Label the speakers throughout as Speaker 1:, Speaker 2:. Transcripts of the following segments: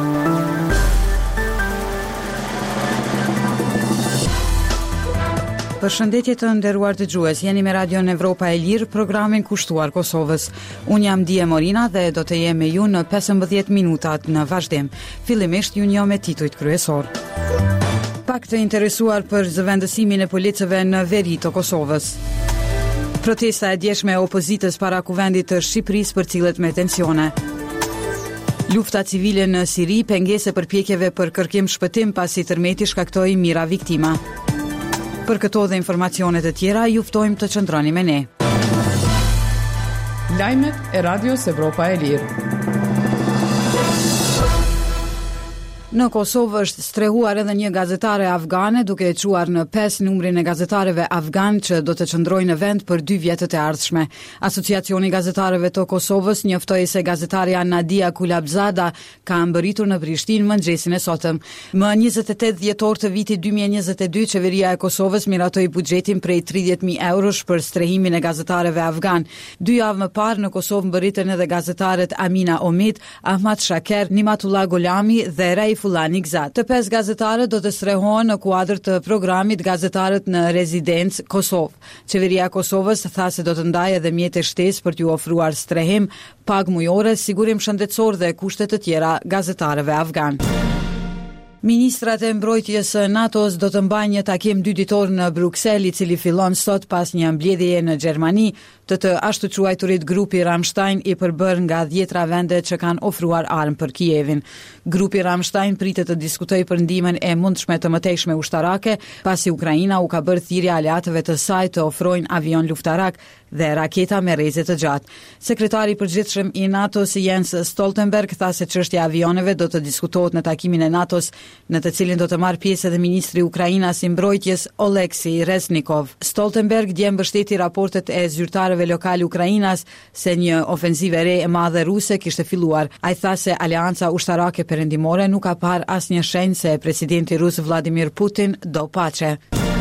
Speaker 1: Përshëndetje të nderuar dëgjues, jeni me Radion Evropa e Lirë, programin kushtuar Kosovës. Unë jam Dije Morina dhe do të jem me ju në 15 minutat në vazhdim. Fillimisht ju njoh me titujt kryesor. Pak të interesuar për zëvendësimin e policëve në veri të Kosovës. Protesta e djeshme e opozitës para kuvendit të Shqipërisë përcillet me tensione. Lufta civile në Siri, pengese përpjekjeve për kërkim shpëtim pasi tërmeti shkaktoi mijëra viktima. Për këto dhe informacionet e tjera, ju ftojmë të qëndroni me ne.
Speaker 2: Lajmet e Radios Evropa e Lirë.
Speaker 1: Në Kosovë është strehuar edhe një gazetare afgane, duke e quar në 5 numrin e gazetareve afgan që do të qëndrojnë në vend për 2 vjetët e ardhshme. Asociacioni Gazetareve të Kosovës njoftoi se gazetaria Nadia Kulabzada ka mbërritur në Prishtinë mëngjesin e sotëm. Më 28 dhjetor të vitit 2022, qeveria e Kosovës miratoi buxhetin prej 30.000 eurosh për strehimin e gazetareve afgan. 2 javë më parë në Kosovë mbërriten edhe gazetarët Amina Omid, Ahmad Shaker, Nimatullah Golami dhe Raif Fulani Gzat. Të 5 gazetarët do të strehohen në kuadër të programit Gazetarët në Rezidencë Kosovë. Qeveria e Kosovës tha se do të ndajë edhe mjete shtesë për t'ju ofruar strehim, pagë mujore, sigurim shëndetësor dhe kushte të tjera gazetarëve afgan. Ministrat e mbrojtjes së NATO-s do të mbajnë një takim 2 ditor në Bruksel, i cili fillon sot pas një mbledhjeje në Gjermani të ashtu quajturit grupi Ramstein, i përbër nga 10 vende që kanë ofruar armë për Kijevin. Grupi Ramstein pritet të diskutojë për ndihmën e mundshme të mëtejshme ushtarake, pasi Ukraina u ka bërë thirrje aleatëve të saj të ofrojnë avion luftarak dhe raketa me rreze të gjatë. Sekretari i përgjithshëm i NATO-s Jens Stoltenberg tha se çështja e avioneve do të diskutohet në takimin e NATO-s, në të cilin do të marrë pjesë edhe ministri i Ukrainas i mbrojtjes Oleksij Reznikov. Stoltenberg dje mbështeti raportet e zyrtarëve lokal Ukrainas se një ofenzive re e madhe ruse kishte filluar. Ai tha se Aleanca Ushtarake Perëndimore nuk ka parë asnjë shenjë se presidenti rus Vladimir Putin do paçe.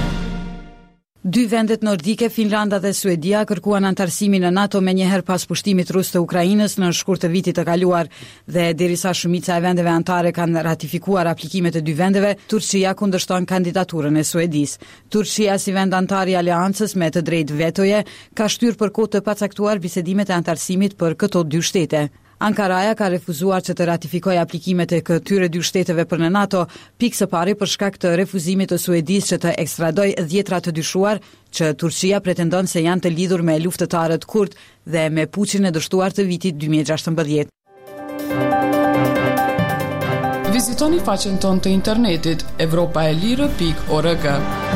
Speaker 1: 2 vendet nordike, Finlanda dhe Suedia, kërkuan antarësimin në NATO menjëherë pas pushtimit rus të Ukrainës në shkurt të vitit të kaluar, dhe derisa shumica e vendeve anëtare kanë ratifikuar aplikimet e 2 vendeve, Turqia kundërshton kandidaturën e Suedisë. Turqia, si vend antar i aleancës me të drejtë vetoje, ka shtyrë për kohë të pacaktuar bisedimet e antarësimit për këto 2 shtete. Ankaraja ka refuzuar që të ratifikojë aplikimet e këtyre 2 shteteve për në NATO, pikë së pari për shkak të refuzimit të Suedisë që të ekstradojë 10 të dyshuar që Turqia pretendon se janë të lidhur me luftëtarët kurd dhe me puçin e dështuar të vitit 2016.
Speaker 2: Vizitoni faqen tonë të internetit europaelire.org.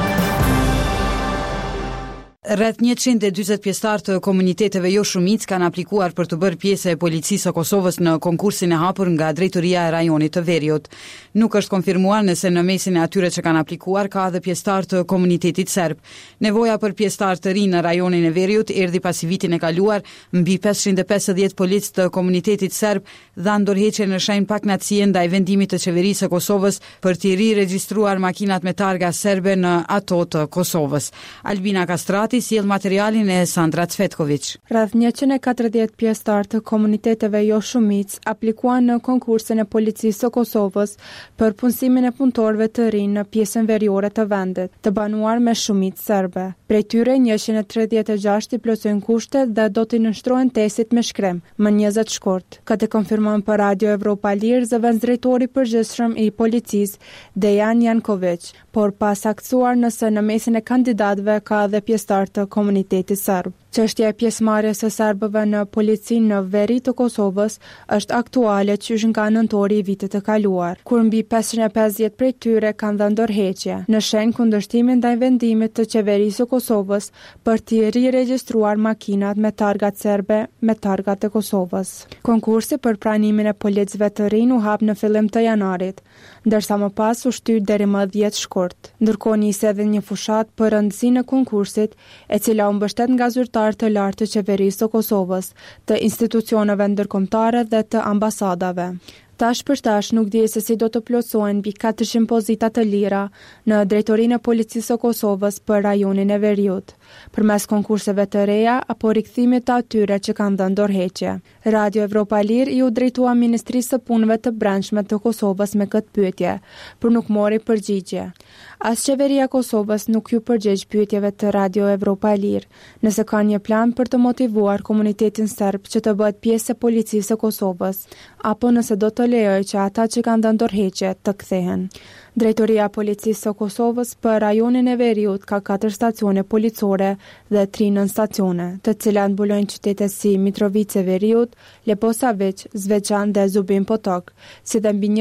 Speaker 1: Rreth 140 pjesëtar të komuniteteve jo shumicë kanë aplikuar për të bërë pjesë e policisë së Kosovës në konkursin e hapur nga drejtoria e rajonit të Veriut. Nuk është konfirmuar nëse në mesin e atyre që kanë aplikuar ka edhe pjesëtar të komunitetit serb. Nevoja për pjesëtar të rinj në rajonin e Veriut erdhi pasi vitin e kaluar mbi 550 policë të komunitetit serb dhanë dorëheqje në shenjë paknatësie ndaj vendimit të qeverisë së Kosovës për të riregjistruar makinat me targa serbe në ato të Kosovës. Albina Kastrati sjell materialin e Sandra Cvetković.
Speaker 3: Rreth 140 pjesëtar të komuniteteve jo shumicë aplikuan në konkursin e policisë së Kosovës për punësimin e punëtorëve të rinj në pjesën veriore të vendit, të banuar me shumicë serbe. Prej tyre 136 i plotësojnë kushtet dhe do t'i nënshtrohen testit me shkrim më 20 shkurt. Këtë konfirmon për Radio Evropa Lirë zëvendësdrejtori i përgjithshëm i policisë Dejan Janković, por pa saktuar nëse në mesin e kandidatëve ka edhe pjesëtar të komunitetit serb. Çështja e pjesëmarrjes së serbëve në policinë në veri të Kosovës është aktuale qysh nga nëntori i vitit të kaluar, kur mbi 550 prej tyre kanë dhënë dorëheqje në shenjë kundërshtimin ndaj vendimit të qeverisë së Kosovës për të riregjistruar makinat me targat serbe me targat e Kosovës. Konkursi për pranimin e policëve të rinj u hap në fillim të janarit, ndërsa më pas u shtyr deri më 10 shkurt. Ndërkohë nisi edhe një fushat për rëndësinë e konkursit, e cila u mbështet nga zyrtarë të lartë të qeverisë së Kosovës, të institucioneve ndërkombëtare dhe të ambasadave. Tash për tash nuk dihet se si do të plotësohen mbi 400 pozita të lira në drejtorinë e policisë së Kosovës për rajonin e Veriut, përmes konkurseve të reja apo rikthimit të atyre që kanë dhënë dorëheqje. Radio Evropa e Lirë u drejtua Ministrisë së Punëve të Brendshme të Kosovës me këtë pyetje, por nuk mori përgjigje. As qeveria e Kosovës nuk ju përgjigj pyetjeve të Radio Evropa e Lirë, nëse ka një plan për të motivuar komunitetin serb që të bëhet pjesë e policisë së Kosovës, apo nëse do të lejoj që ata që kanë dhënë dorëheqje të kthehen. Drejtoria e Policisë së Kosovës për rajonin e Veriut ka 4 stacione policore dhe 3 nën-stacione, të cilat mbulojnë qytete si Mitrovica Veriut, Leposavić, Zvečan dhe Zubin Potok, si dhe mbi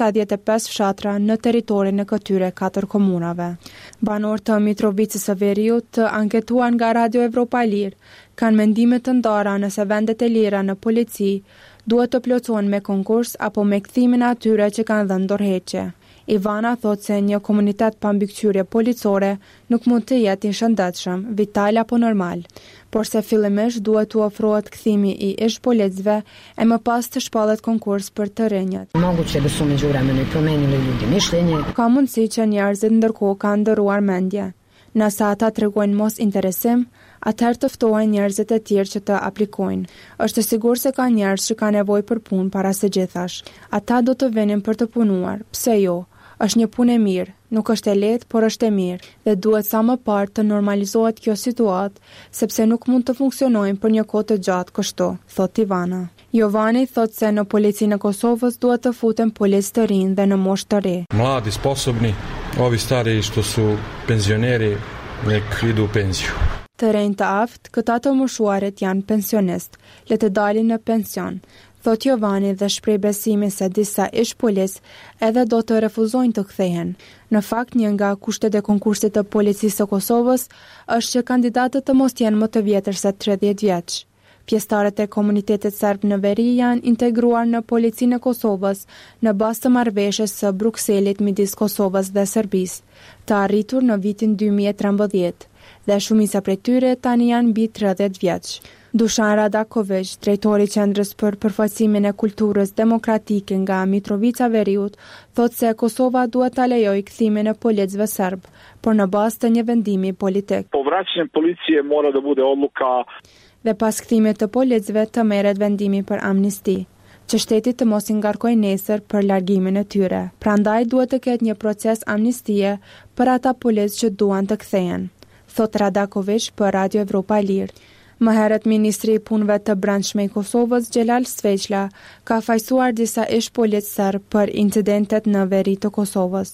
Speaker 3: 175 fshatra në territorin e këtyre 4 komunave. Banorët të Mitrovicës së Veriut të anketuar nga Radio Evropa e Lirë kanë mendime të ndara nëse vendet e lira në polici duhet të plotësohen me konkurs apo me kthimin e atyre që kanë dhënë dorëheqje. Ivana thot se një komunitet pa mbikëqyrje policore nuk mund të jetë i shëndetshëm, vital apo normal, por se fillimisht duhet të ofrohet kthimi i ish-policëve e më pas të shpallet konkurs për të rinjët.
Speaker 4: Moguće da su u međuvremenu promenili ljudi mišljenje.
Speaker 3: Ka mundësi që njerëzit ndërkohë kanë ndëruar mendje. Nëse ata tregojnë mos interesim, atëherë të ftohen njerëzit e tjerë që të aplikojnë. Është sigur se ka njerëz që kanë nevojë për punë para së gjithash. Ata do të vinin për të punuar. Pse jo? Është një punë e mirë, nuk është e lehtë, por është e mirë dhe duhet sa më parë të normalizohet kjo situatë, sepse nuk mund të funksionojnë për një kohë të gjatë kështu, thot Ivana. Jovani thot se në policinë e Kosovës duhet të futen policë të rinj dhe në moshë të re.
Speaker 5: Mladi, sposobni, ovi stari što su penzioneri, nek idu u penziju.
Speaker 3: Të rinj të aftë, këta të moshuarit janë pensionist, le të dalin në pension. Thot Jovani dhe shpreh besimin se disa ish-policë edhe do të refuzojnë të kthehen. Në fakt, një nga kushtet e konkursit të policisë së Kosovës është që kandidatët të mos jenë më të vjetër se 30 vjeç. Pjesëtarët e komunitetit serb në Veri janë integruar në policinë e Kosovës në bazë të marrëveshjes së Brukselit midis Kosovës dhe Serbisë, të arritur në vitin 2013, dhe shumica prej tyre tani janë mbi 30 vjeç. Dušan Radaković, drejtori i Qendrës për përfaqësimin e kulturës demokratike nga Mitrovica Veriut, thot se Kosova duhet ta lejojë kthimin e policëve serb, por në bazë të një vendimi politik.
Speaker 6: Po vraćanjem policije mora da bude odluka.
Speaker 3: Dhe pas kthimit të policëve të merret vendimi për amnisti, që shteti të mos i ngarkojë nesër për largimin e tyre. Prandaj duhet të ketë një proces amnistie për ata policë që duan të kthehen, thot Radaković për Radio Evropa e Lirë. Më herët Ministri i Punëve të Brendshme i Kosovës, Xhelal Sveçla, ka fajsuar disa ish-policë serb për incidentet në veri të Kosovës.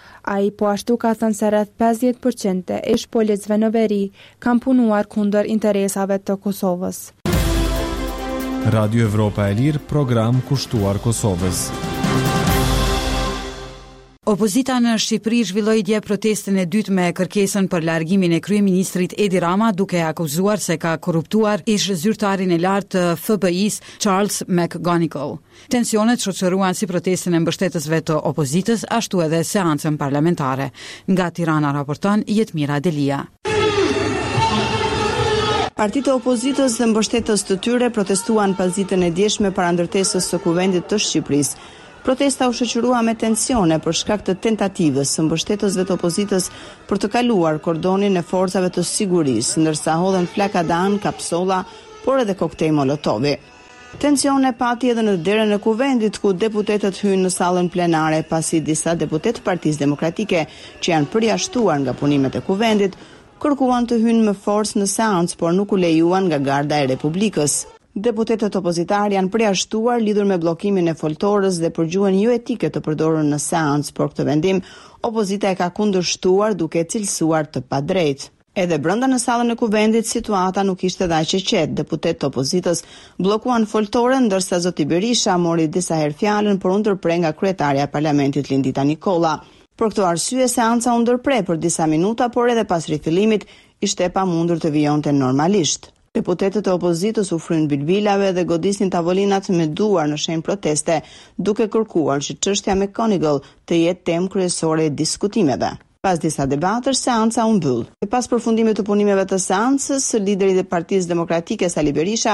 Speaker 3: Ai po ashtu ka thënë se rreth 50% e ish-policëve në veri kanë punuar kundër interesave të Kosovës.
Speaker 7: Radio Evropa e Lirë, program kushtuar Kosovës.
Speaker 1: Opozita në Shqipëri zhvilloi dje protestën e dytë me kërkesën për largimin e kryeministrit Edi Rama, duke akuzuar se ka korruptuar ish-zyrtarin e lartë të FBI-s Charles McGonigal. Tensionet shoqëruan si protestën e mbështetësve të opozitës, ashtu edhe seancën parlamentare. Nga Tirana raporton Jetmira Delia.
Speaker 8: Partitë e opozitës dhe mbështetës të tyre protestuan pas ditën e djeshme para ndërtesës së Kuvendit të Shqipërisë. Protesta u shoqërua me tensione për shkak të tentativës së mbështetësve të opozitës për të kaluar kordonin e forcave të sigurisë, ndërsa hodhen flaka dan, kapsolla, por edhe koktej molotovi. Tensione pati edhe në derën e Kuvendit, ku deputetët hynë në sallën plenare pasi disa deputetë Partisë Demokratike që janë përjashtuar nga punimet e Kuvendit kërkuan të hynë me forcë në seancë, por nuk u lejuan nga Garda e Republikës. Deputetët opozitar janë përjashtuar lidhur me bllokimin e foltorës dhe për gjuhën jo etike të përdorur në seancë, por këtë vendim opozita e ka kundërshtuar duke cilësuar të padrejtë. Edhe brenda në sallën e Kuvendit situata nuk ishte dhe aq e qetë. Deputetët të opozitës bllokuan foltorën, ndërsa zoti Berisha mori disa herë fjalën, por u ndërpre nga kryetarja e Parlamentit Lindita Nikolla. Për këtë arsye seanca u ndërpre për disa minuta, por edhe pas rifillimit ishte e pamundur të vijonte normalisht. Deputetët e opozitës u fryn bilbilave dhe godisnin tavolinat me duar në shenjë proteste, duke kërkuar që çështja me McGonigal të jetë temë kryesore e diskutimeve. Pas disa debatësh, seanca u mbyll. Pas përfundimit të punimeve të seancës, lideri i Partisë Demokratike Sali Berisha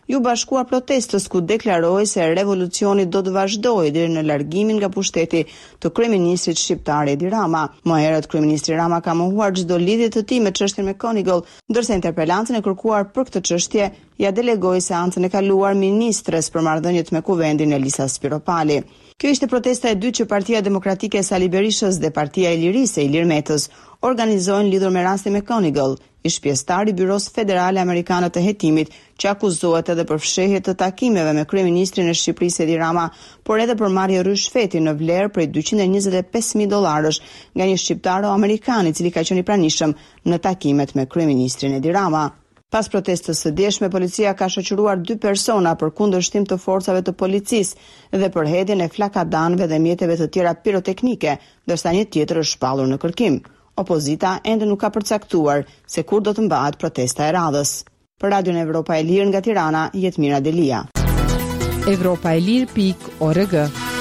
Speaker 8: ju bashkuar protestës ku deklaroi se revolucioni do të vazhdojë deri në largimin nga pushteti të kryeministrit shqiptar Edi Rama. Më herët kryeministri Rama ka mohuar çdo lidhje të tij me çështjen me Konigoll, ndërsa interpelancën e kërkuar për këtë çështje ja delegoi seancën e kaluar ministres për marrëdhëniet me kuvendin Elisa Spiropali. Kjo ishte protesta e dytë që Partia Demokratike e Sali Berishës dhe Partia e Lirisë e Ilir Metës organizojnë lidhur me rastin me Konigoll, ish pjesëtar i Byros Federale Amerikane të Hetimit, që akuzohet edhe për fshehje të takimeve me kryeministrin e Shqipërisë Edi Rama, por edhe për marrje rishfeti në vlerë prej $225,000 nga një shqiptaro-amerikan i cili ka qenë i pranishëm në takimet me kryeministrin Edi Rama. Pas protestës së djeshme, policia ka shoqëruar 2 persona për kundërshtim të forcave të policisë dhe për hedhjen e flakadanëve dhe mjeteve të tjera piroteknike, ndërsa një tjetër është shpallur në kërkim. Opozita ende nuk ka përcaktuar se kur do të mbahet protesta e radhës. Për Radion Evropa e Lirë nga Tirana, Jetmira Delia.
Speaker 3: Evropaelir.org.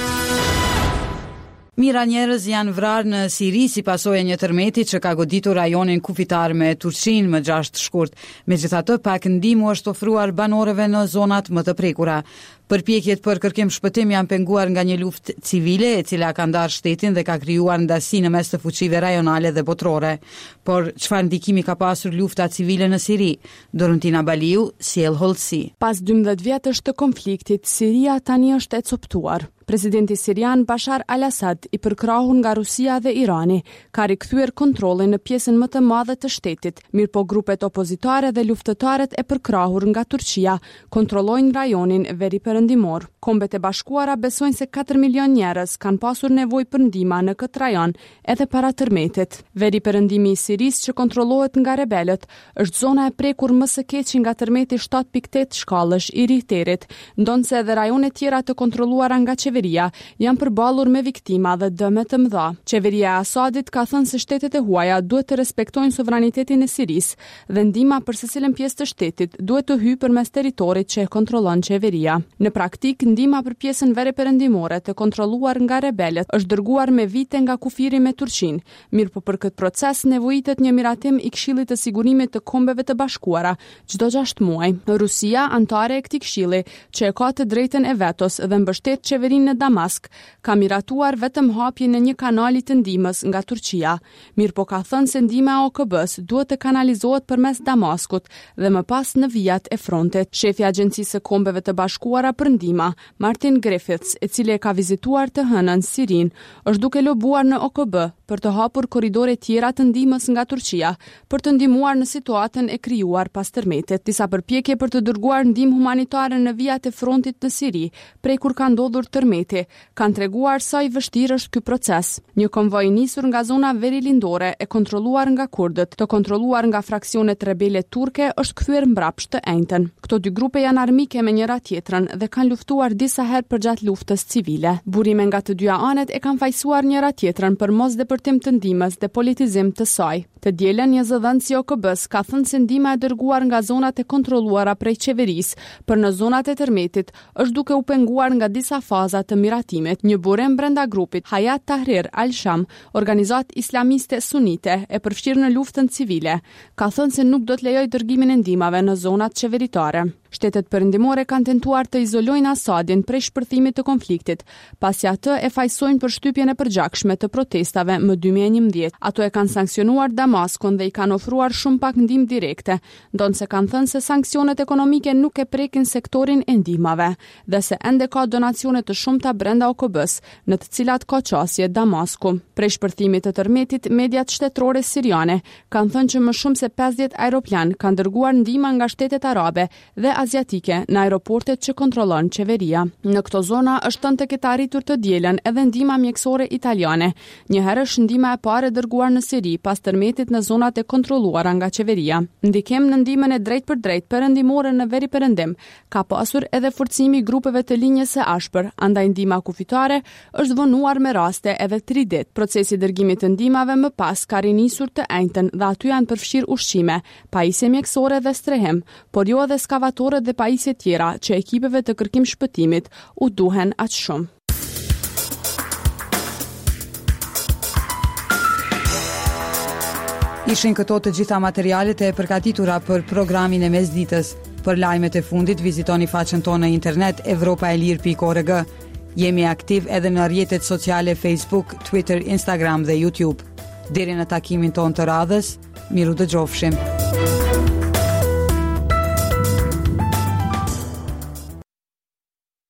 Speaker 1: Mira njerëz janë vrarë në Siri si pasojë e një tërmeti që ka goditur rajonin kufitar me Turqinë më 6 shkurt. Megjithatë, pak ndihmë është ofruar banorëve në zonat më të prekura. Përpjekjet për kërkim shpëtim janë penguar nga një luftë civile e cila ka ndarë shtetin dhe ka krijuar ndasi në mes të fuqive rajonale dhe botërore. Por çfarë ndikimi ka pasur lufta civile në Siri? Dorontina Baliu sjell hollësi.
Speaker 9: Pas 12 vjetësh të konfliktit, Siria tani është e coptuar. Presidenti sirian Bashar al-Assad, i përkrahur nga Rusia dhe Irani, ka rikthyer kontrollin në pjesën më të madhe të shtetit, mirëpo grupet opozitare dhe luftëtarët e përkrahur nga Turqia kontrollojnë rajonin veriperëndimor. Kombet e Bashkuara besojnë se 4 milion njerëz kanë pasur nevojë për ndihmë në këtë rajon edhe para tërmetit. Veriperëndimi i Sirisë që kontrollohet nga rebelët është zona e prekur më së keq nga tërmeti 7.8 shkallësh i Richterit, ndonse edhe rajone tjera të kontrolluara nga qeveria janë përballur me viktima dhe dëme të mëdha. Qeveria e Asadit ka thënë se shtetet e huaja duhet të respektojnë sovranitetin e Sirisë dhe ndihma për secilën pjesë të shtetit duhet të hyjë përmes territorit që e kontrollon qeveria. Në praktik, ndihma për pjesën veriperëndimore të kontrolluar nga rebelët është dërguar me vite nga kufiri me Turqinë, mirëpo për këtë proces nevojitet një miratim i Këshillit të Sigurimit të Kombeve të Bashkuara çdo 6 muaj. Rusia, antare e këtij këshilli, që e ka të drejtën e vetos dhe mbështet qeverinë në Damask, ka miratuar vetëm hapjen e një kanali të ndihmës nga Turqia, mirëpo ka thënë se ndihma e OKB-s duhet të kanalizohet përmes Damaskut dhe më pas në vijat e frontit. Shefi i Agjencisë së Kombeve të Bashkuara për ndihmë, Martin Griffiths, i cili e ka vizituar të hënën Sirin, është duke lobuar në OKB për të hapur korridore tjera të ndihmës nga Turqia për të ndihmuar në situatën e krijuar pas tërmetit. Disa përpjekje për të dërguar ndihmë humanitare në vijat e frontit në Siri, prej kur ka ndodhur tërmeti, kanë treguar sa i vështirë është ky proces. Një konvoj nisur nga zona verilindore e kontrolluar nga kurdët, të kontrolluar nga fraksionet rebele turke, është kthyer mbrapsht të enjtën. Këto dy grupe janë armike me njëra tjetrën dhe kanë luftuar disa herë përgjatë luftës civile. Burime nga të dyja anet e kanë fajsuar njëra tjetrën për mos depërtim të ndihmës dhe politizim të saj. Të dielën një zëdhënës i OKB-s ka thënë se ndihma e dërguar nga zonat e kontrolluara prej qeverisë për në zonat e tërmetit është duke u penguar nga disa faza të miratimit. Një burim brenda grupit Hayat Tahrir al-Sham, organizatë islamiste sunite e përfshirë në luftën civile, ka thënë se nuk do të lejojë dërgimin e ndihmave në zonat qeveritare. Shtetet perëndimore kanë tentuar të izolojnë Asadin prej shpërthimit të konfliktit, pasi atë e fajsojnë për shtypjen e përgjakshme të protestave më 2011. Ato e kanë sanksionuar Damaskun dhe i kanë ofruar shumë pak ndihmë direkte, ndonse kanë thënë se sanksionet ekonomike nuk e prekin sektorin e ndihmave dhe se ende ka donacione të shumta brenda OKB-s, në të cilat ka qasje Damasku. Prej shpërthimit të tërmetit, mediat shtetërore siriane kanë thënë që më shumë se 50 aeroplan kanë dërguar ndihmë nga shtetet arabe dhe aziatike në aeroportet që kontrollon qeveria. Në këto zona është thënë të ketë arritur të dielën edhe ndihma mjekësore italiane. Një herë është ndihma e parë dërguar në Siri pas tërmetit në zonat e kontrolluara nga qeveria. Ndikim në ndihmën e drejt për drejt perëndimore në veriperëndim ka pasur edhe forcimi i grupeve të linjës së ashpër, andaj ndihma kufitare është vonuar me raste edhe 3 ditë. Procesi i dërgimit të ndihmave më pas ka rinisur të enjtën dhe aty janë përfshirë ushqime, pajisje mjekësore dhe strehim, por jo edhe skavatorë dhe pajisje tjera që ekipeve të kërkim shpëtimit u duhen aq shumë.
Speaker 1: Ishin këto të gjitha materialet e përgatitura për programin e mesditës. Për lajmet e fundit, vizitoni faqen tonë në internet evropaelir.org. Jemi aktiv edhe në rrjetet sociale Facebook, Twitter, Instagram dhe YouTube. Deri në takimin tonë të radhës, miru dëgjofshim.